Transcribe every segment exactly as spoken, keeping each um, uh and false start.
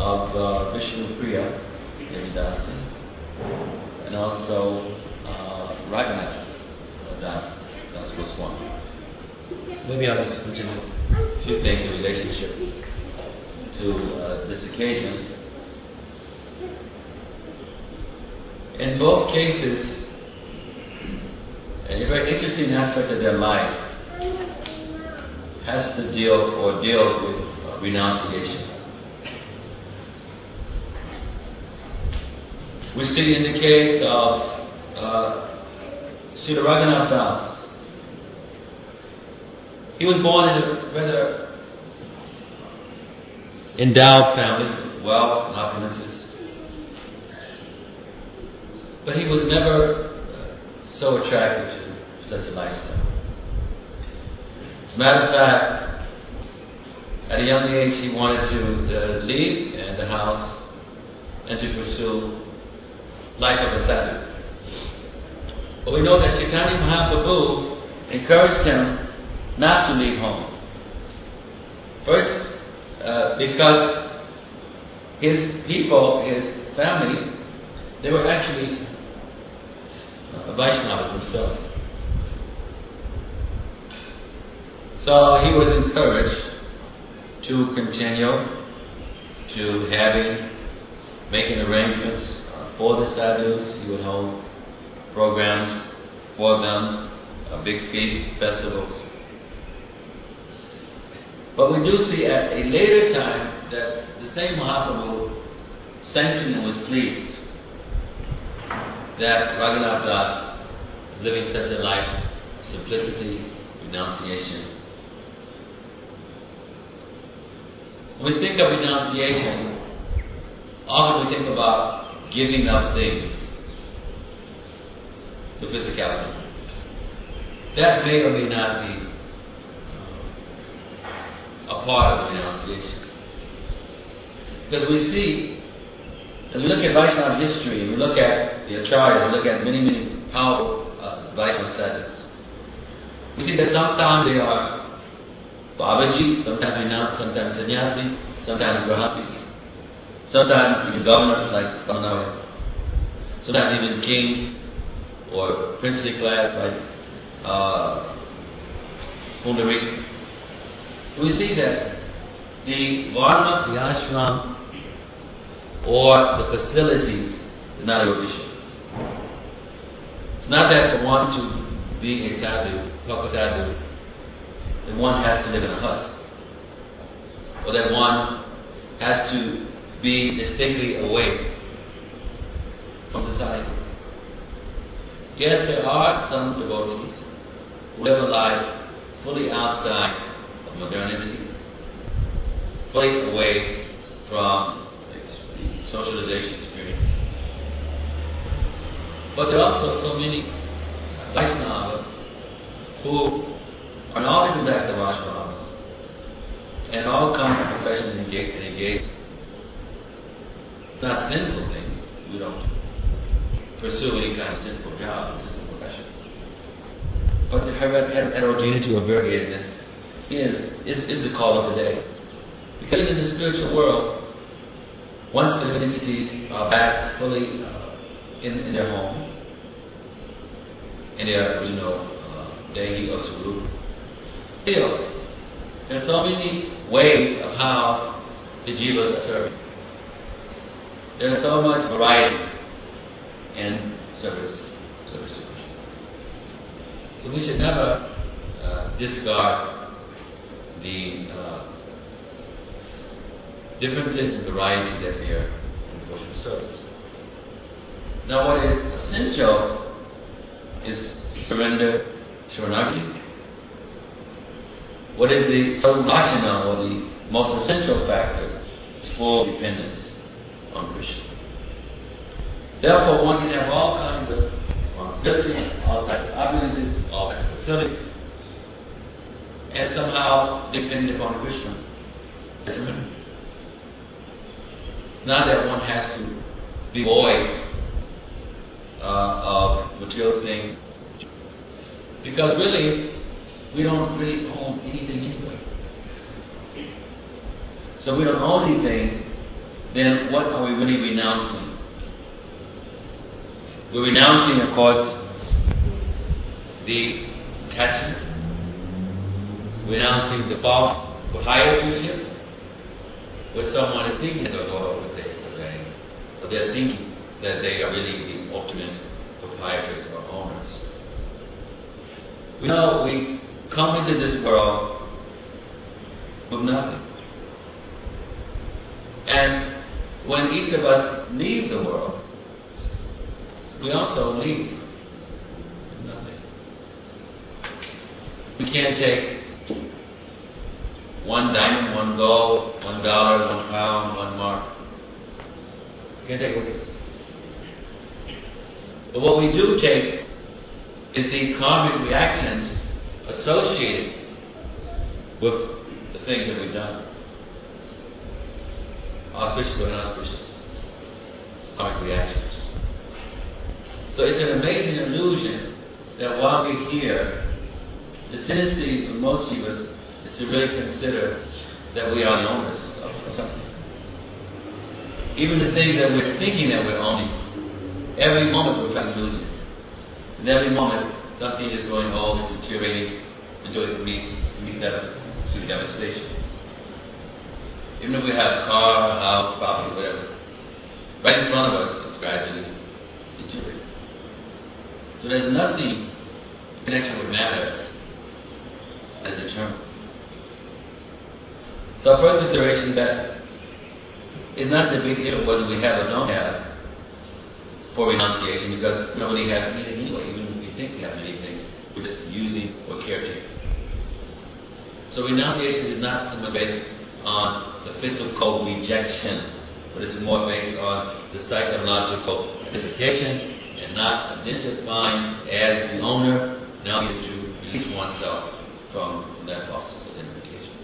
of uh, Vishnu Priya Devidasi, and also uh, Raghunath Das, Das Goswami. Maybe I'll just continue to make the relationship to uh, this occasion. In both cases, a very interesting aspect of their life has to deal or deal with uh, renunciation. We see in the case of uh, Srila Raghunath Das. He was born in a rather endowed family, wealth and opulences, but he was never uh, so attracted to such a lifestyle. As a matter of fact, at a young age he wanted to uh, leave uh, the house and to pursue life of a sadhu. But we know that Chaitanya Mahaprabhu encouraged him not to leave home. First, uh, because his people, his family, they were actually uh, Vaishnavas themselves. So he was encouraged to continue to having, making arrangements for the sadhus. He would hold programs for them, uh, big feasts, festivals. But we do see at a later time that the same Mahaprabhu sanctioned and was pleased that Raghunath Das, living such a life, simplicity, renunciation. When we think of renunciation, often we think about giving up things, the physicality. That may or may not be a part of the renunciation. Because we see, as we look at Vaishnava history, and we look at the acharyas, we look at many, many powerful uh, Vaishnava sadhus, we see that sometimes they are Babajis, sometimes renounced, sometimes sannyasis, sometimes grahapis, sometimes even governors like Bhanava, sometimes even kings or princely class like uh, Pundarik. We see that the varna, the ashram, or the facilities is not a issue. It's not that for one to be a sadhu, a sadhu, that one has to live in a hut, or that one has to be distinctly away from society. Yes, there are some devotees who live a life fully outside of modernity, fully away from the socialization experience. But there are also so many Vaishnavas who are in all different types of ashrams and all kinds of professions engaged and engaged. Not sinful things. We don't pursue any kind of sinful job, sinful profession. But the heterogeneity or variegatedness is, is, is the call of the day. Because in the spiritual world, once the entities are back fully uh, in, in their home, in their original uh, Dehi or Swarup, still, there are so many ways of how the jivas are serving. There is so much variety in service. service. So we should never uh, discard the uh, differences and variety that's here in devotional service. Now, what is essential is surrender, sharanagati. What is the sarvabhashana, or the most essential factor, is full dependence on Krishna. Therefore, one can have all kinds of responsibilities, all kinds of opulences, all kinds of facilities, and somehow depend upon Krishna. Not that one has to be void uh, of material things, because really, we don't really own anything anyway. So we don't own anything then what are we really renouncing? We're renouncing, of course, the attachment, renouncing the false proprietorship, where someone is thinking of Lord what they're surveying, but they're thinking that they are really the ultimate proprietors or owners. We know we come into this world with nothing. And when each of us leave the world, we also leave with nothing. We can't take one diamond, one gold, one dollar, one pound, one mark. We can't take it with us. But what we do take is the karmic reactions associated with the things that we've done. Auspicious or inauspicious karmic reactions. So it's an amazing illusion that while we're here, the tendency for most of us is to really consider that we are the owners of something. Even the things that we're thinking that we're owning, every moment we're trying to lose it. And every moment something is going old, it's deteriorating, until it meets, meets that to devastation. Even if we have a car, a house, property, whatever, right in front of us, it's gradually deteriorating. So there's nothing in connection with matter as determined. So our first consideration is that it's not the big deal whether we have or don't have for renunciation, because we don't really have anything anyway, even if we think we have many things, we're just using or caretaking. So renunciation is not so much based on the physical rejection, but it's more based on the psychological identification and not identifying as the owner, now you to release oneself from that process of identification.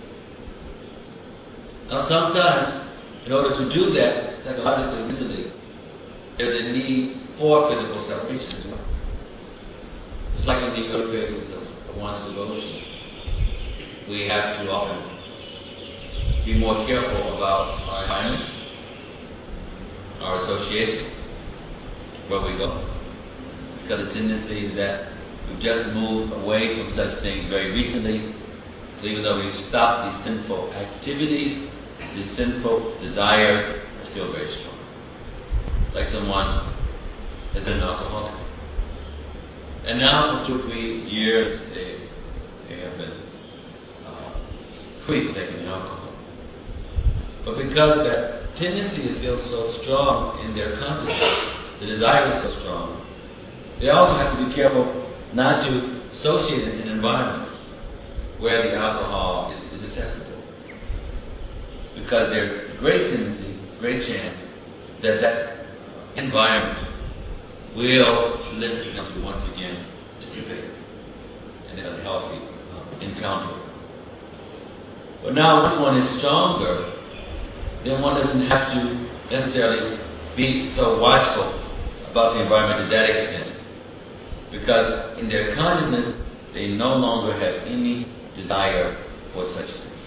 Now sometimes, in order to do that psychologically, mentally, there's a need for physical separation as well. Just like in the early phases of one's devotion, we have to often be more careful about our environment, our associations, where we go. Because the tendency is that we've just moved away from such things very recently. So even though we've stopped these sinful activities, these sinful desires are still very strong. Like someone has been an alcoholic. And now for two, three years they, they have been uh, free from taking alcohol. But because that tendency is still so strong in their consciousness, the desire is so strong, they also have to be careful not to associate it in environments where the alcohol is, is accessible. Because there's great tendency, great chance that that environment will solicit them to once again dissipate in an unhealthy uh, encounter. But now once one is stronger, then one doesn't have to necessarily be so watchful about the environment to that extent. Because in their consciousness, they no longer have any desire for such things.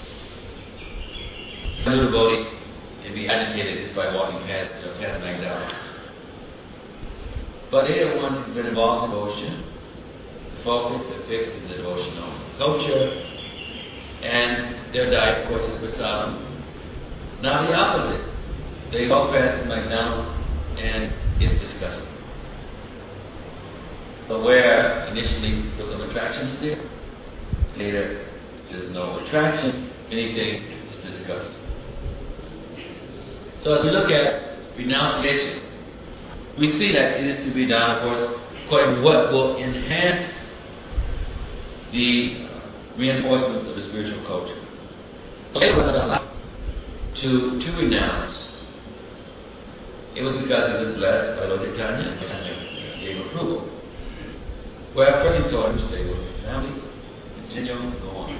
A new devotee can be agitated just by walking past, you know, past McDonald's. But everyone has been involved in devotion, focused and fixed in the devotional culture, and their diet, of course, is prasadam. Now the opposite. They go past McDonald's and it's disgusting. But where initially there was some attractions there, later there's no attraction, anything is disgusting. So as we look at renunciation, we see that it is to be done, of course, according to what will enhance the reinforcement of the spiritual culture. So it was allowed to, to renounce. It was because it was blessed by Lord Chaitanya, and Chaitanya gave approval. Where a person told him to stay with his family, continue to go on.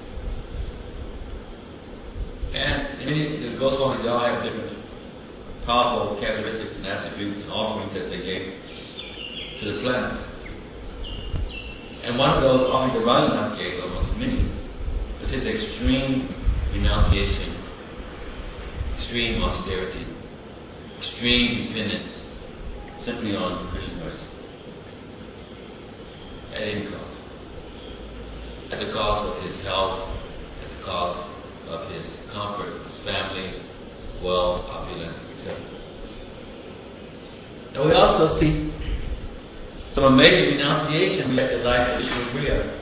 And it goes on, they all have different powerful characteristics and attributes and offerings that they gave to the planet. And one of those offerings that Raghunath gave, amongst many, was his extreme renunciation, extreme austerity, extreme dependence simply on Krishna mercy. At any cost. At the cost of his health, at the cost of his comfort, his family, wealth, opulence, et cetera. And we also see some amazing renunciation at the life of Vishnupriya.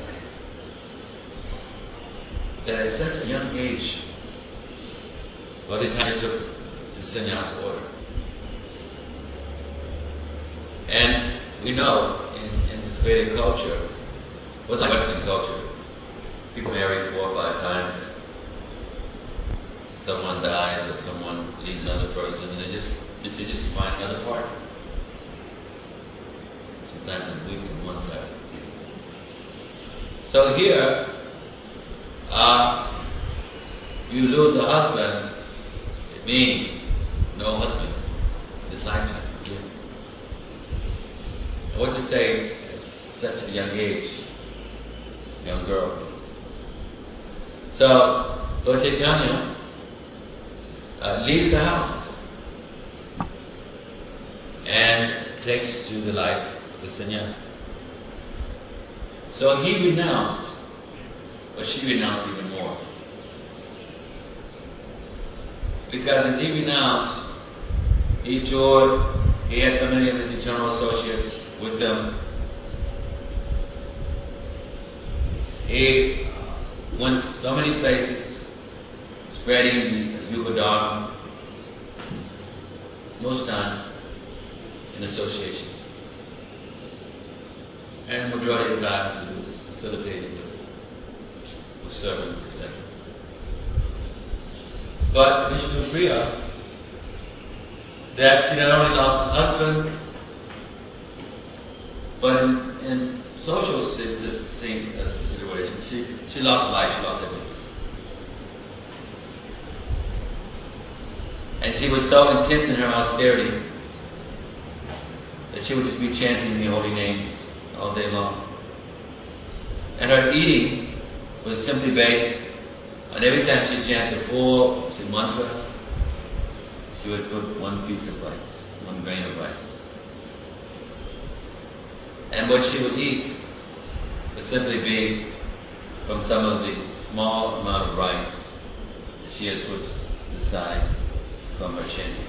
That at such a young age, by the time he took the sannyas order. And we know in, in the Vedic culture, it wasn't like Western culture. People marry four or five times. Someone dies or someone leaves another person, and they just they just find another partner. Sometimes in weeks and months after. So here, uh, you lose a husband, it means no husband this lifetime. And what to say at such a young age, young girl. So, Lord Chaitanya uh, leaves the house and takes to the life the sannyas. So he renounced, but she renounced even more. Because as he renounced, he toured, he had so many of his eternal associates with them. He went so many places, spreading the Yuga Dharma, most times in association. And the majority of times it was facilitated with, with servants, et cetera. But Vishnupriya, that she not only lost her husband, but in, in social situation, she, she lost life, she lost everything. And she was so intense in her austerity that she would just be chanting the holy names all day long. And her eating was simply based on every time she chanted four mantra, she would put one piece of rice, one grain of rice. And what she would eat would simply be from some of the small amount of rice that she had put aside from her chanting.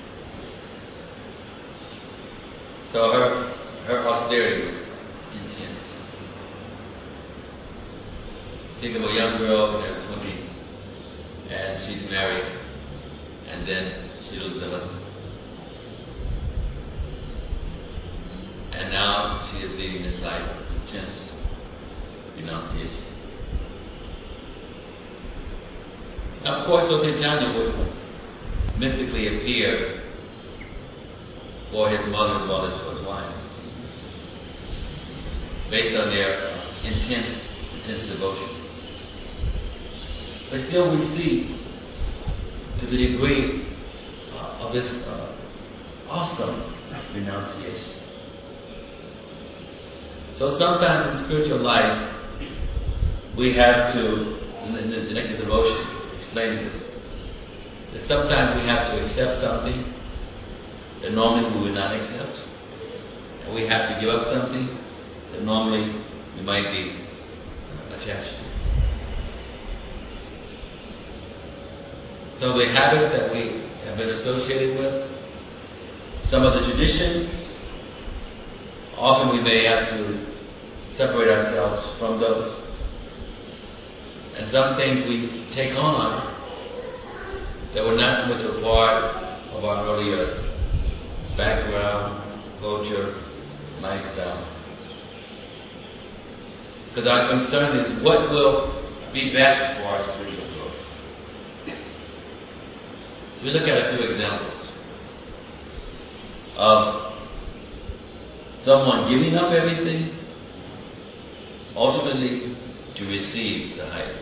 So her her austerity was intense. Think of a young girl in her twenties, and she's married, and then she loses her husband. And now she is leading this life of intense renunciation. Now, of course, Lord Chaitanya would mystically appear for his mother as well as for his wife, based on their intense, intense devotion. But still, we see to the degree uh, of this uh, awesome renunciation. So sometimes in spiritual life, we have to, in the, in the Nectar Devotion, explain this. That sometimes we have to accept something that normally we would not accept. And we have to give up something that normally we might be attached to. So the habits that we have been associated with, some of the traditions, often we may have to separate ourselves from those. And some things we take on that were not much a part of our earlier background, culture, lifestyle. Because our concern is what will be best for our spiritual growth. We look at a few examples of someone giving up everything, ultimately to receive the highest.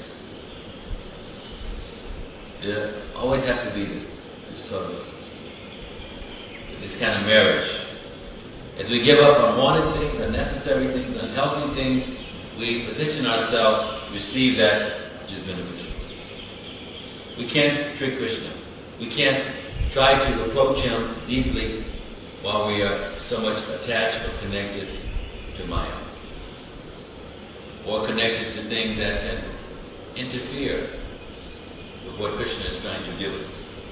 There always has to be this, this sort of, this kind of marriage. As we give up unwanted things, unnecessary things, unhealthy things, we position ourselves to receive that which is beneficial. We can't trick Krishna. We can't try to approach Him deeply while we are so much attached or connected to Maya, or connected to things that can interfere with what Krishna is trying to give us.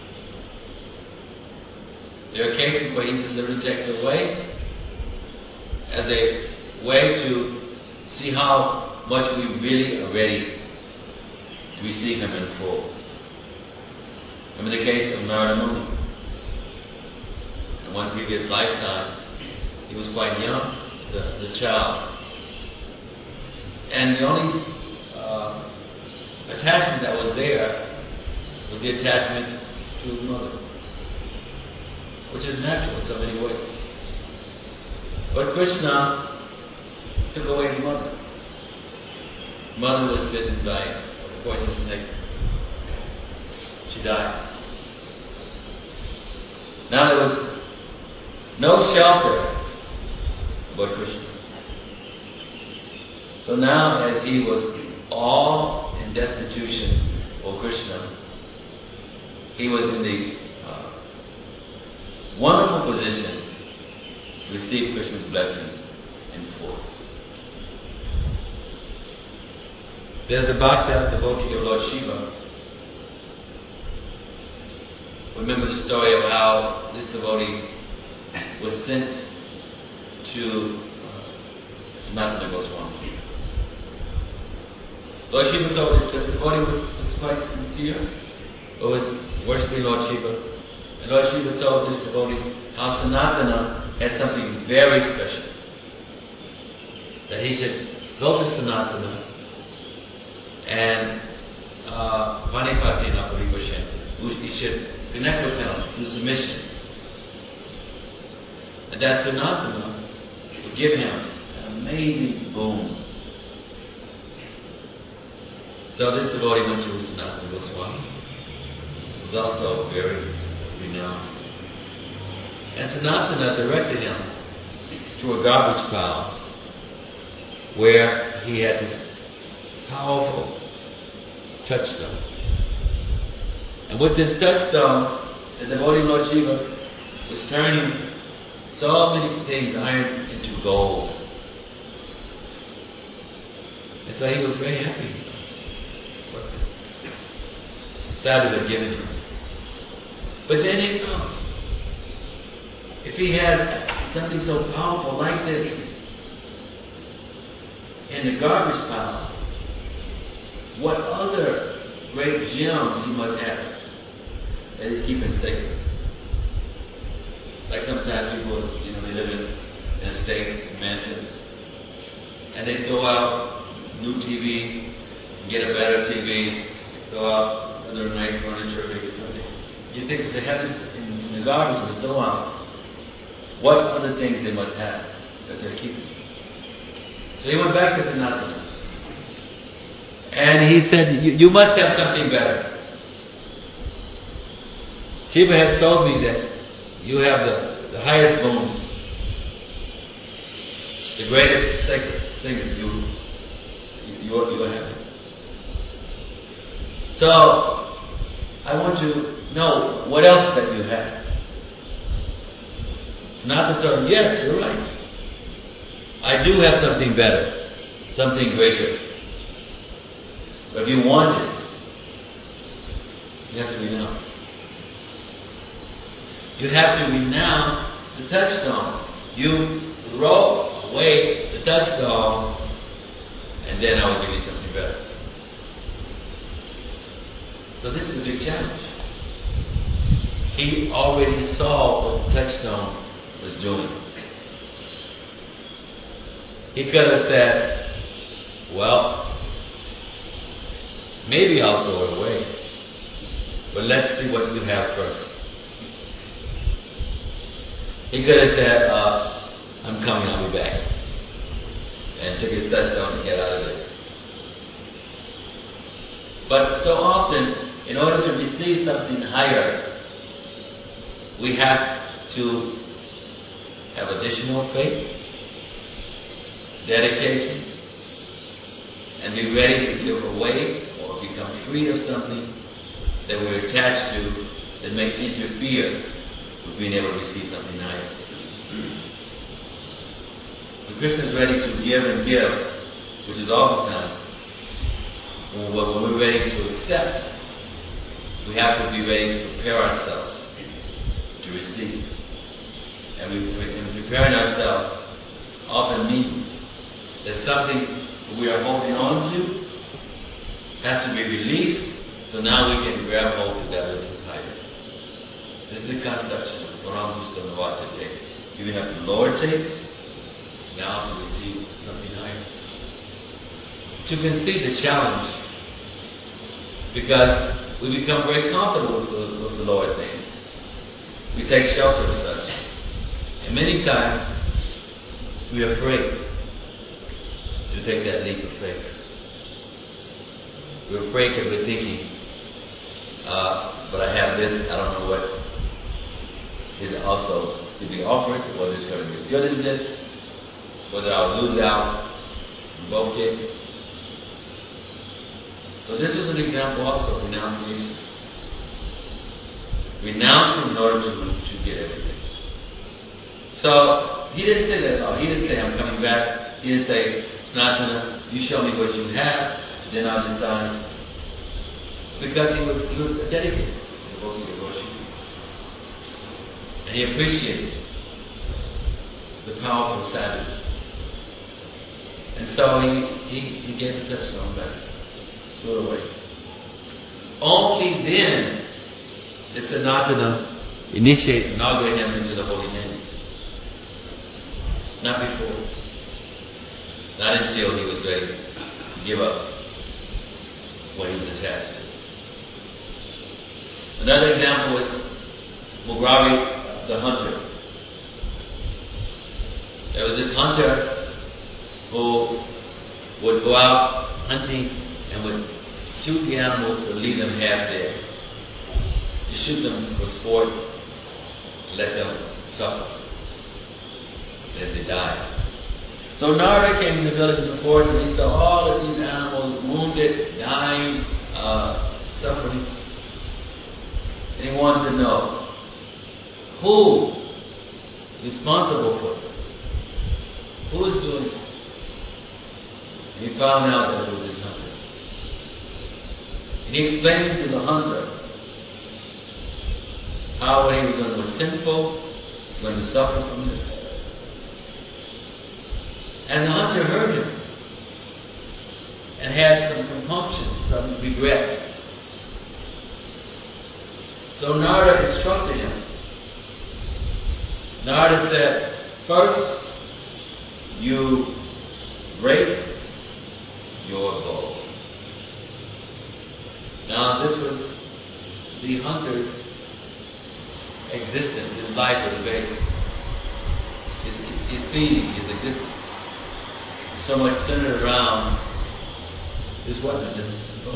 There are cases where He just literally takes away as a way to see how much we really are ready to receive Him in full. Remember the case of Narada Muni. In one previous lifetime, he was quite young, the, the child. And the only uh, attachment that was there was the attachment to his mother, which is natural in so many ways. But Krishna took away his mother. Mother was bitten by a poisonous snake. She died. Now there was no shelter but Krishna. So now, as he was all in destitution of Krishna, he was in the uh, wonderful position to receive Krishna's blessings in full. There's the Bhakta devotee of Lord Shiva. Remember the story of how this devotee was sent to uh, Sanatana Goswami. Lord Shiva told us that the devotee was, was quite sincere, but was worshipping Lord Shiva. And Lord Shiva told this devotee how Sanatana had something very special. That he should go to Sanatana and Vanipati uh, Naparikoshen. He should connect with him through submission. And that Sanatana would give him an amazing boon. So this devotee went to Sanatana Goswami, who was also very renowned. And Sanatana directed him to a garbage pile where he had this powerful touchstone. And with this touchstone, the devotee Lord Shiva was turning so many things, iron into gold. And so he was very happy what this sadhu had given him. But then he thought, if he has something so powerful like this in the garbage pile, what other great gems he must have that he's keeping sacred. Like sometimes people, you know, they live in, in estates, mansions, and they throw out new T V, get a better T V, throw out other nice furniture, maybe something. You think if they have this in, in the garbage to throw out, what other things they must have that they're keeping. So he went back to Sanatana. And he said, you, you must have something better. Shiva has told me that you have the, the highest boons, the greatest sacred things that you, you, you, you have. So, I want to know what else that you have. Sanatana told him, yes, you're right. I do have something better, something greater. But if you want it, you have to renounce. You have to renounce the touchstone. You throw away the touchstone, and then I will give you something better. So this is a big challenge. He already saw what the touchstone was doing. He could have said, well, maybe I'll throw it away. But let's see what you have first. He could have said, uh, I'm coming, I'll be back. And took his touchstone and get out of there. But so often, in order to receive something higher, we have to have additional faith, dedication, and be ready to give away or become free of something that we're attached to that may interfere with being able to receive something higher. The Christian is ready to give and give, which is all the time. When we're ready to accept, we have to be ready to prepare ourselves to receive. And we, in preparing ourselves often means that something we are holding on to has to be released, so now we can grab hold of that which is higher. This is the conception of what I'm just going to watch today. You have the lower taste, now to receive something higher. To conceive the challenge, because we become very comfortable with the, with the lower things. We take shelter of such. And many times, we are afraid to take that leap of faith. We're afraid because we're thinking, uh, but I have this, I don't know what is also to be offered, whether it's going to be good in this, whether I'll lose out in both cases. So this is an example also of renunciation. Renouncing in order to, to get everything. So he didn't say that at all. He didn't say, I'm coming back. He didn't say, it's not gonna, you show me what you have, then I'll decide. Because he was he was dedicated to worship. And he appreciated the powerful Sabbaths. And so he, he, he gave the touchstone back. Threw it away. Only then did Sanatana initiate, inaugurate him into the Holy Name. Not before. Not until he was ready to give up what he was attached to. Another example is Mugravi the hunter. There was this hunter who would go out hunting and would shoot the animals but leave them half dead. You shoot them for sport, let them suffer as they die. So Narada came in the village of the forest and he saw all of these animals wounded, dying, uh, suffering. And he wanted to know who is responsible for this? Who is doing this? And he found out that it was his hunter. And he explained to the hunter how what he was doing was sinful, going to suffer from this. And the hunter heard him and had some compunction, some regret. So Narada instructed him. Narada said, first, you break your bow. Now this was the hunter's existence, his life was based, his, his feeding, his existence. So much centered around his weapon, his bow.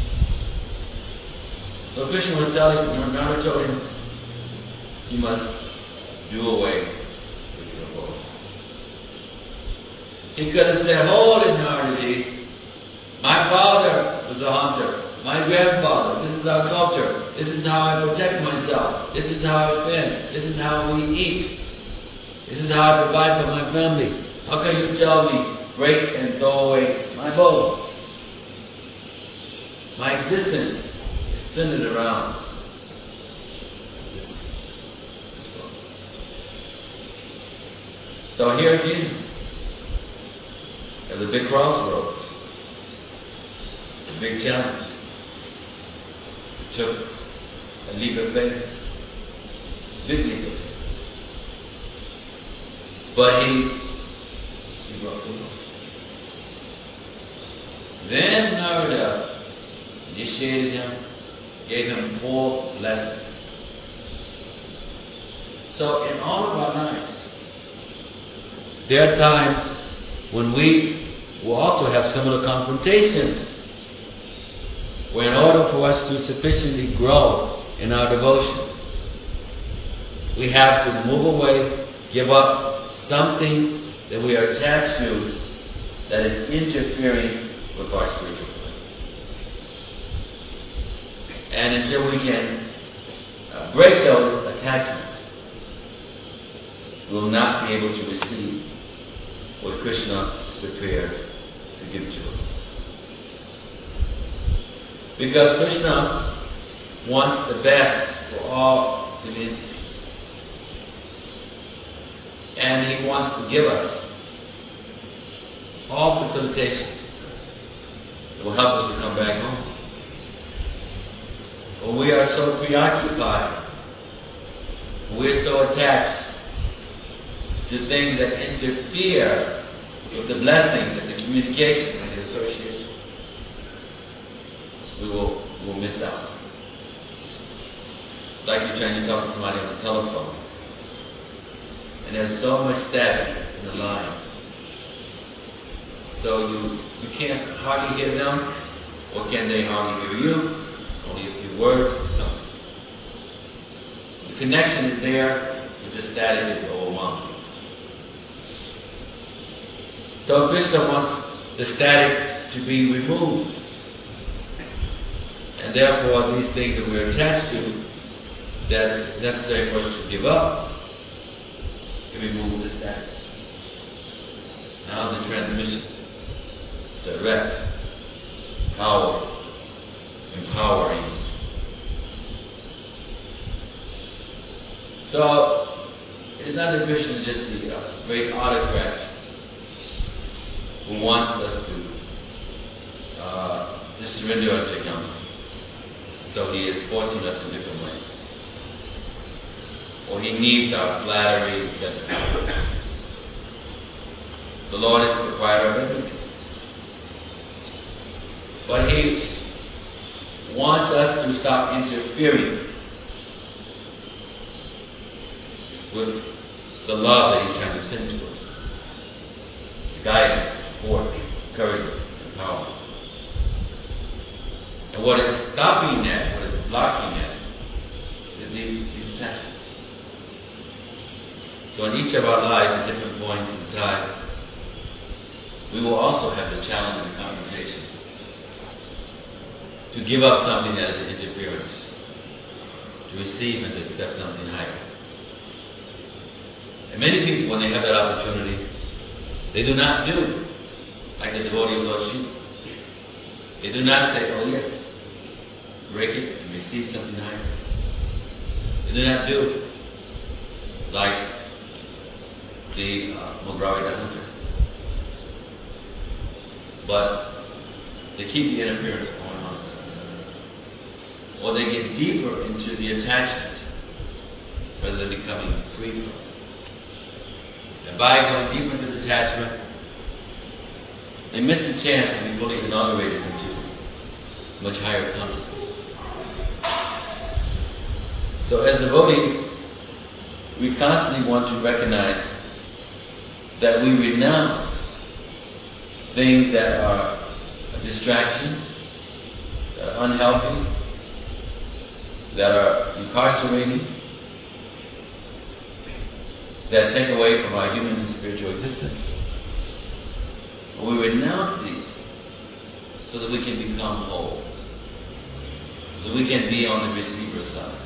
So Krishna was telling him, Narada told him, you must do away with your bow. He could have said, hold it, Naradaji. My father was a hunter. My grandfather. This is our culture. This is how I protect myself. This is how I fend. This is how we eat. This is how I provide for my family. How can you tell me, break and throw away my bow? My existence is centered around this, this bow. So here again, there's a big crossroads. A big challenge. It took a leap of faith. A big leap of faith. But he, he brought the Lord. Then Narada initiated him, gave him four lessons. So in all of our lives, there are times when we will also have similar confrontations, where in order for us to sufficiently grow in our devotion, we have to move away, give up something that we are attached to that is interfering with our spiritual life. And until we can uh, break those attachments, we will not be able to receive what Krishna is prepared to give to us. Because Krishna wants the best for all human entities. And He wants to give us all facilitation that will help us to come back home. When we are so preoccupied, when we're so attached to things that interfere with the blessings and the communication and the association, we will, we will miss out. Like you're trying to talk to somebody on the telephone, and there's so much static in the line. So you, you can't hardly hear them, or can they hardly hear you? Only a few words is coming. The connection is there, but the static is overwhelming. So Krishna wants the static to be removed. And therefore these things that we're attached to, that it's necessary for us to give up, to remove the static. Now the transmission, direct, power, empowering. So it's not that Krishna is just the uh, great autocrat who wants us to uh, just surrender unto Him. So He is forcing us in different ways. Or He needs our flattery, et cetera. The Lord is the proprietor of everything. But He wants us to stop interfering with the love that He's trying to send to us. The guidance, support, encouragement, and power. And what is stopping that, what is blocking that, is these, these attachments. So in each of our lives, at different points in time, we will also have the challenge and the confrontation to give up something that is an interference, to receive and to accept something higher. And many people, when they have that opportunity, they do not do like the devotee of Lord Shiva. They do not say, oh yes, break it and receive something higher. They do not do like the uh, Mograwai the hunter. But they keep the interference going on. Or they get deeper into the attachment rather than becoming free from it. And by going deeper into the attachment, they miss the chance to be fully inaugurated into much higher consciousness. So as devotees, we constantly want to recognize that we renounce things that are a distraction, that are unhealthy, that are incarcerating, that take away from our human and spiritual existence. We renounce these so that we can become whole, so we can be on the receiver side.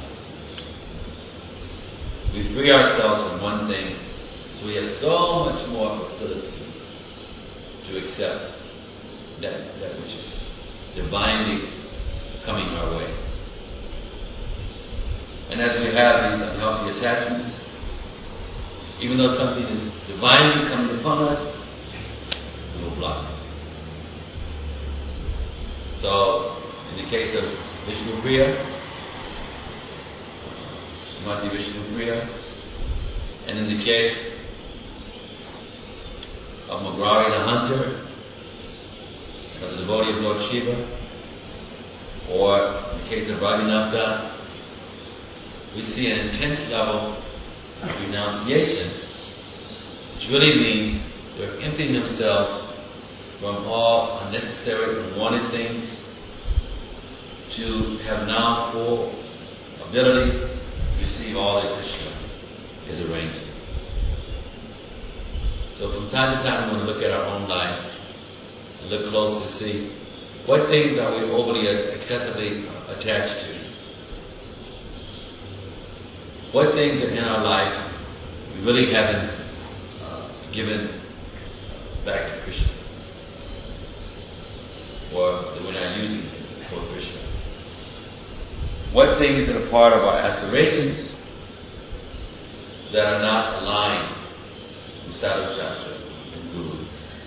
We free ourselves from one thing, so we have so much more facility to accept that, that which is divinely coming our way. And as we have these unhealthy attachments, even though something is divinely coming upon us, we will block it. So, in the case of Vishnu Priya, Srimati Vishnu Priya, and in the case of Mograwai the hunter, and of the devotee of Lord Shiva, or in the case of Radhanath Das, we see an intense level of renunciation, which really means they're emptying themselves from all unnecessary and wanted things to have now full ability to receive all that Krishna is arranging. So from time to time we want to look at our own lives and look close to see what things are we overly, excessively attached to. what things are in our life we really haven't uh, given back to Krishna, or that we're not using for Krishna. What things are part of our aspirations that are not aligned with Sadhu Shastra and Guru.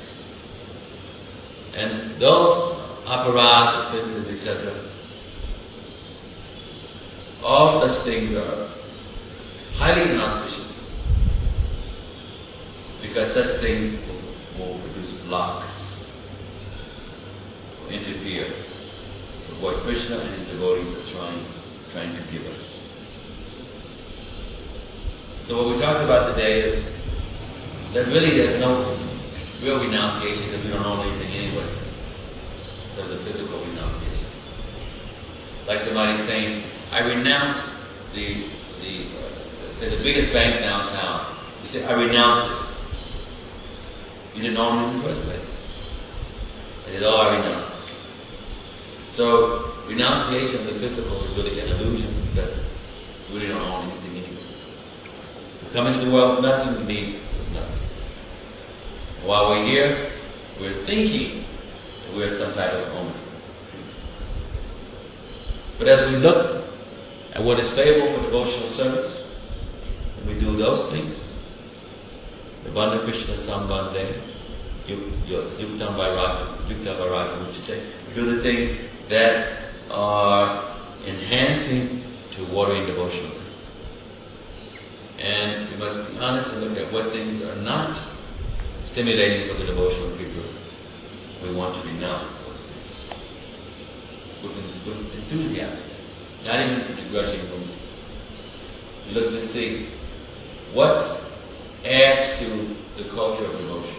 And those aparadhas, offenses, et cetera, all such things are highly inauspicious, because such things will, will produce blocks, will interfere with what Krishna and his devotees are trying, trying to give us. So what we talked about today is that really there's no real renunciation, because we don't know anything anyway. There's a physical renunciation. Like somebody saying, I renounce the the uh, say the biggest bank downtown. You say, I renounce it. You didn't own it in the first place. They said, oh, I renounce it. So renunciation of the physical is really an illusion, because we really don't own anything anyway. We come into the world with nothing, we leave with nothing. While we're here, we're thinking that we're some type of owner. But as we look at what is favorable for devotional service, and we do those things, the Vanda Krishna Sambandhe, Yuktam Vairagya, Yuktam Vairagya Mujite, do the things that are enhancing to watering devotional. And we must be honest and look at what things are not stimulating for the devotional people. We want to renounce those things with, with enthusiasm, not even begrudging them. Look to see what adds to the culture of devotion,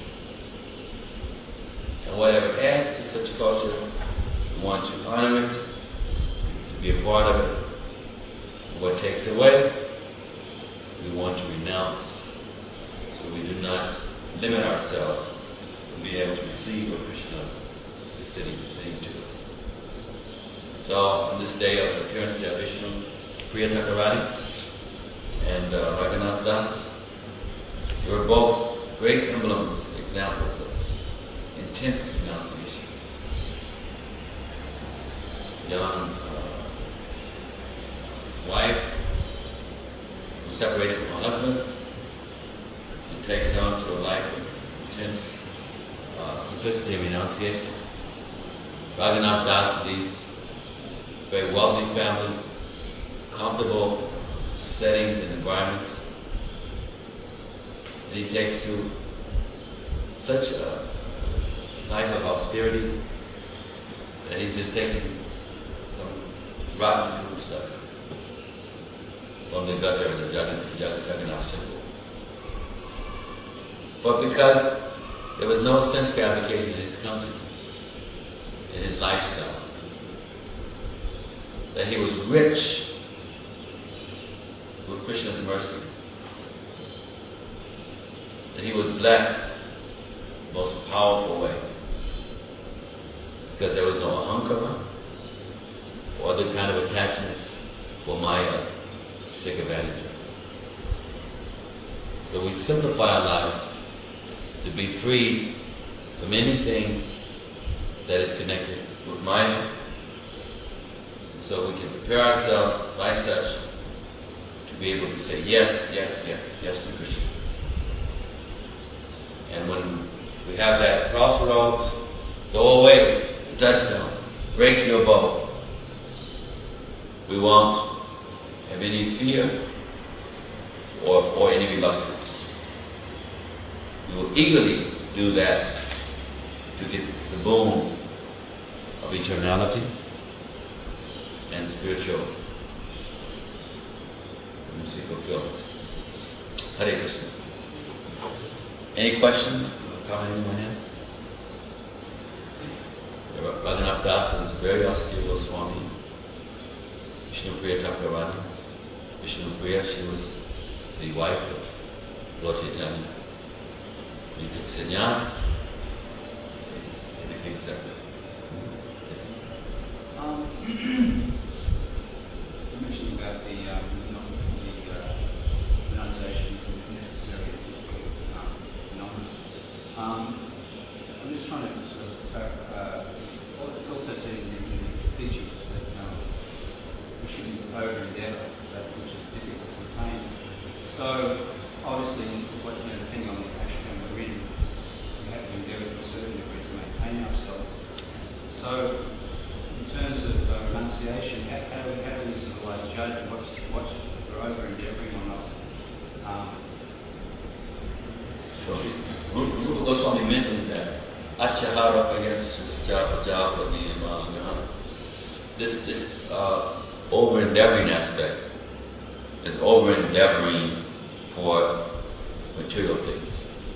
and whatever adds to such culture, we want to honor it, to be a part of it. And what takes away, we want to renounce, so we do not limit ourselves to be able to receive what Krishna is sitting saying to us. So, on this day of the appearance of Vishnu, Priya Thakurani and uh, Raghunath Das, they were both great emblems, examples of intense renunciation. Young uh, wife was separated from her husband, and takes on to a life of intense uh, simplicity and renunciation. Raghunath Das leads a very wealthy family, comfortable settings and environments. And he takes to such a life of austerity that he's just taking some rotten food stuff from the gutter of the Jagannath temple. But because there was no sense gratification in his consciousness, in his lifestyle, that he was rich with Krishna's mercy, that he was blessed in the most powerful way, because there was no ahankara or other kind of attachments for Maya to take advantage of. So we simplify our lives to be free from anything that is connected with Maya, so we can prepare ourselves by such to be able to say yes, yes, yes, yes to Krishna. And when we have that crossroads, go away, the touchdown, break your bow. We won't have any fear or, or any reluctance. We will eagerly do that to get the boon of eternality and spiritual fulfillment. Hare Krishna. Any questions or comment anyone has? Raghunath Das was very austere Goswami. Vishnu Priya Thakurani. Vishnu Priya, she was the wife of Lord Chaitanya. He took sannyas and became separate. Yes. Um, you mentioned about the, um, you know, the uh, So, obviously, what, you know, depending on the occasion and we're in, we have to endeavour to a certain degree to maintain ourselves. So, in terms of uh, renunciation, how, how, do we, how do we sort of like judge what's, what we're over endeavouring or not? Um, sure. Rupa Goswami mentions that Achahara, I guess, is Java, this this uh, over endeavoring aspect is over endeavoring for material things.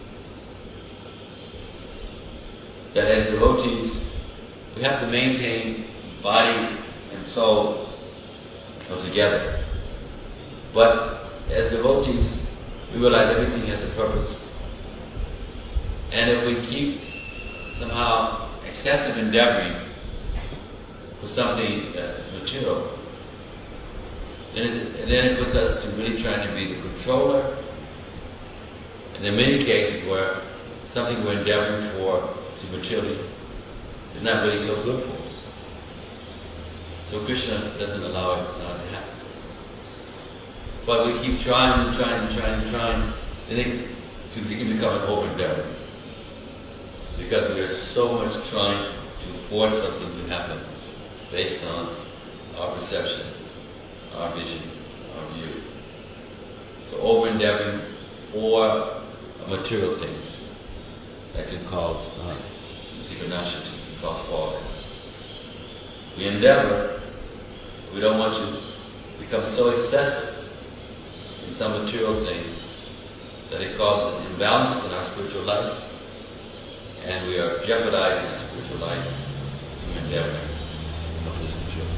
That as devotees, we have to maintain body and soul together. But as devotees, we realize everything has a purpose. And if we keep somehow excessive endeavoring for something that is material, then, then it puts us to really trying to be the controller. And there are many cases where something we're endeavoring for to materially is not really so good for us. So Krishna doesn't allow it not to happen. But we keep trying and trying and trying and trying, and it can become an over endeavor. Because we are so much trying to force something to happen based on our perception, our vision, our view. So over endeavoring for material things that can cause uh, Sikanashiti, can cause falling. We endeavor, we don't want to become so excessive in some material thing that it causes imbalance in our spiritual life, and we are jeopardizing our spiritual life through endeavoring of this material.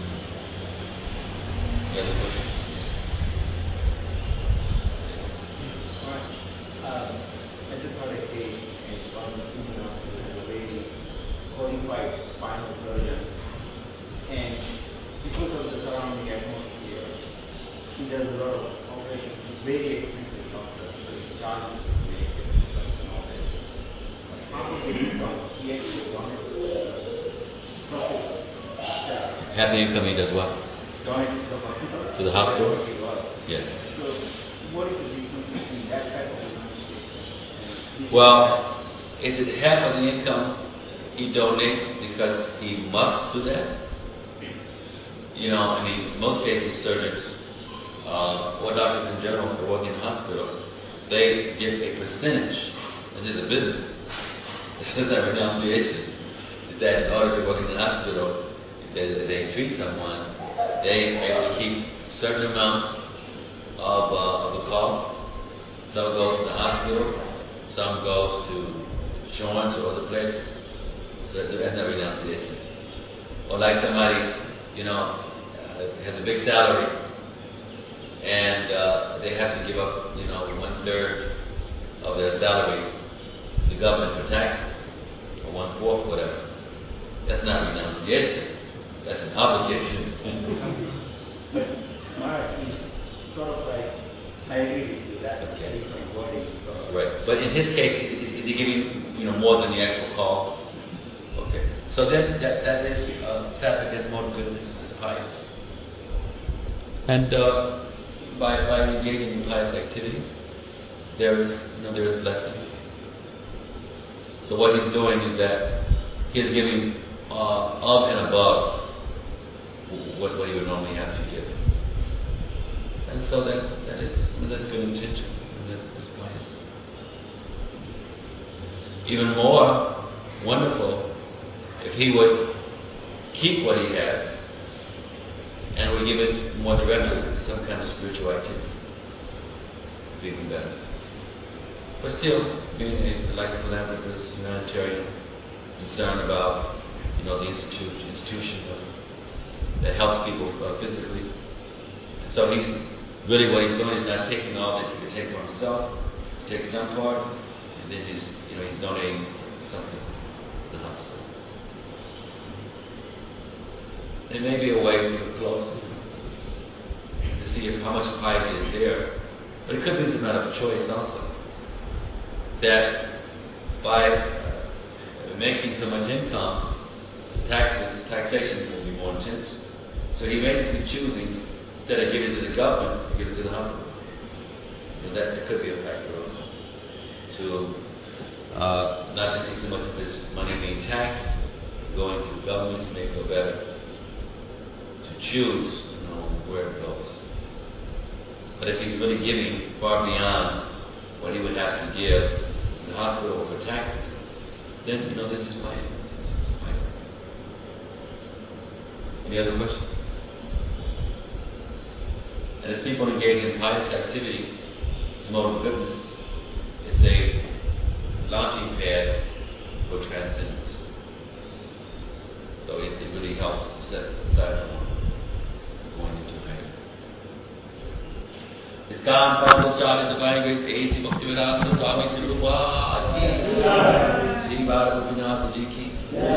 Any other question? Alright. Um, I just had a case in one of the senior hospital as a lady qualified spinal surgeon, and because of the surrounding atmosphere, she does a lot of operations. It's very expensive doctor, so he charges to make it and all that. How do we become he actually donates uh, profit? Uh, Happy income, he does what? donates to the hospital. To the hospital? He was. Yes. So, what is the difference between that type of organization? Well, is it half of the income he donates because he must do that? You know, I mean, most cases, surgeons, uh, or doctors in general, who work in hospital, they give a percentage. It's just a business. It's just a renunciation. Is that in order to work in the hospital, they, they treat someone, they are able to keep a certain amount of, uh, of the cost. Some goes to the hospital, some goes to insurance or other places. So that's not renunciation. Or like somebody, you know, uh, has a big salary, and uh, they have to give up, you know, one third of their salary to the government for taxes, or one fourth, whatever. That's not renunciation. That's an obligation. But Maharaj is sort of like, I agree with you, that Okay. different wording. So. Right. But in his case, is, is he giving, you know, more than the actual call? Okay. So then that, that is uh, sacrifice, more goodness, is pious. And uh, by by engaging in pious activities, there is, you know, there is blessings. So what he's doing is that he is giving uh, of and above what, what he would normally have to give. And so that, that is, that's good intention, and that's, that's pious. Even more wonderful if he would keep what he has and would give it more directly to some kind of spiritual activity. It'd be even better. But still, being a, like a philanthropist, humanitarian, concerned about, you know, the institution, institution of, that helps people uh, physically. And so he's really what he's doing is not taking all that he could take for himself, take some part, and then he's, you know, he's donating something to the hospital. There may be a way to look closer to see if how much piety is there, but it could be a matter of choice also. That by uh, making so much income, the taxes, taxation will be more intense. So he may be choosing, instead of giving it to the government, he gives it to the hospital. So that it could be a factor also. To uh, not to see so much of this money being taxed, going to government to make it better. To choose, you know, where it goes. But if he's really giving far beyond what he would have to give the hospital for taxes, then you know this is fine. This is fine. Any other questions? And as people engage in pious activities, moral goodness is a launching pad for transcendence. So it, it really helps to set the platform going into heaven. इसकान पादोचार्य divine grace A C Bhaktivedanta Swami Tirupati Sri Bharat Ji ki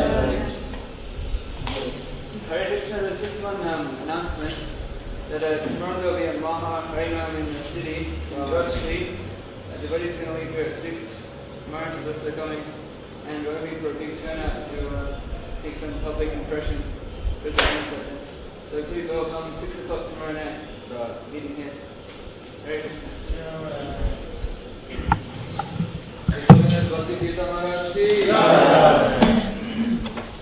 Hare Krishna, there's just one um, announcement that uh, tomorrow there will be a Maha Harinam in the city, in George Street. Uh, devotees can leave here at six. Maharaj is also coming, and we're hoping for a big turnout to uh, take some public impression with the concert. So please all come six o'clock tomorrow night for our meeting here. Hare Krishna.